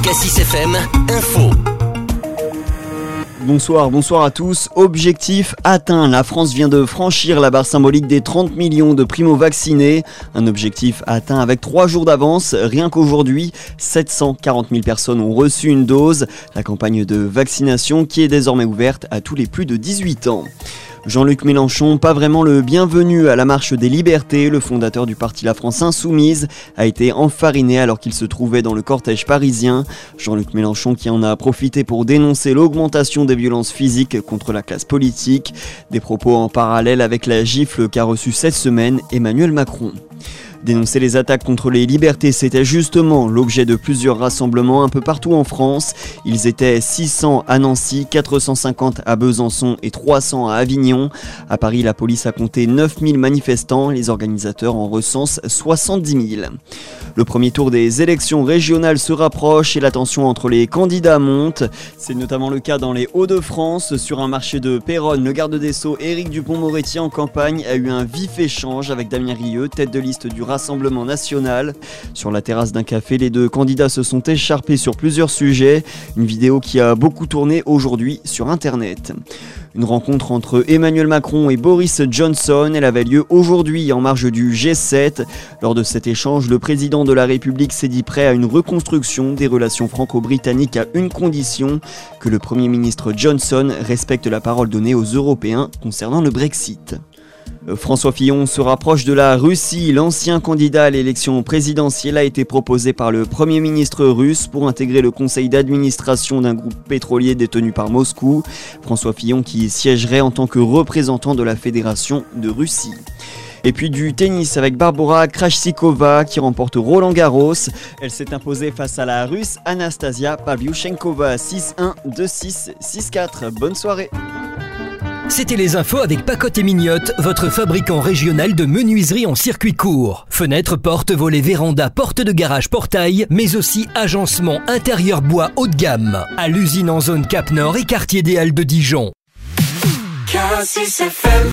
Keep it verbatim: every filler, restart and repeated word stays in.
Cassis F M, info. Bonsoir, bonsoir à tous. Objectif atteint. La France vient de franchir la barre symbolique des trente millions de primo-vaccinés. Un objectif atteint avec trois jours d'avance. Rien qu'aujourd'hui, sept cent quarante mille personnes ont reçu une dose. La campagne de vaccination qui est désormais ouverte à tous les plus de dix-huit ans. Jean-Luc Mélenchon, pas vraiment le bienvenu à la marche des libertés. Le fondateur du parti La France Insoumise a été enfariné alors qu'il se trouvait dans le cortège parisien. Jean-Luc Mélenchon qui en a profité pour dénoncer l'augmentation des violences physiques contre la classe politique. Des propos en parallèle avec la gifle qu'a reçue cette semaine Emmanuel Macron. Dénoncer les attaques contre les libertés, c'était justement l'objet de plusieurs rassemblements un peu partout en France. Ils étaient six cents à Nancy, quatre cent cinquante à Besançon et trois cents à Avignon. À Paris, la police a compté neuf mille manifestants. Les organisateurs en recensent soixante-dix mille. Le premier tour des élections régionales se rapproche et la tension entre les candidats monte. C'est notamment le cas dans les Hauts-de-France. Sur un marché de Péronne, le garde des Sceaux Éric Dupond-Moretti en campagne a eu un vif échange avec Damien Rieu, tête de liste du Rassemblement national. Sur la terrasse d'un café, les deux candidats se sont écharpés sur plusieurs sujets. Une vidéo qui a beaucoup tourné aujourd'hui sur Internet. Une rencontre entre Emmanuel Macron et Boris Johnson, elle avait lieu aujourd'hui en marge du G sept. Lors de cet échange, le président de la République s'est dit prêt à une reconstruction des relations franco-britanniques à une condition, que le Premier ministre Johnson respecte la parole donnée aux Européens concernant le Brexit. François Fillon se rapproche de la Russie. L'ancien candidat à l'élection présidentielle a été proposé par le Premier ministre russe pour intégrer le conseil d'administration d'un groupe pétrolier détenu par Moscou. François Fillon qui siégerait en tant que représentant de la Fédération de Russie. Et puis du tennis avec Barbora Krejcikova qui remporte Roland-Garros. Elle s'est imposée face à la Russe Anastasia Pavlyuchenkova six un, deux six, six quatre. Bonne soirée. C'était les infos avec Pacotte et Mignotte, votre fabricant régional de menuiserie en circuit court. Fenêtres, portes, volets, vérandas, portes de garage, portail, mais aussi agencement intérieur bois haut de gamme. À l'usine en zone Cap Nord et quartier des Halles de Dijon. Cassis F M.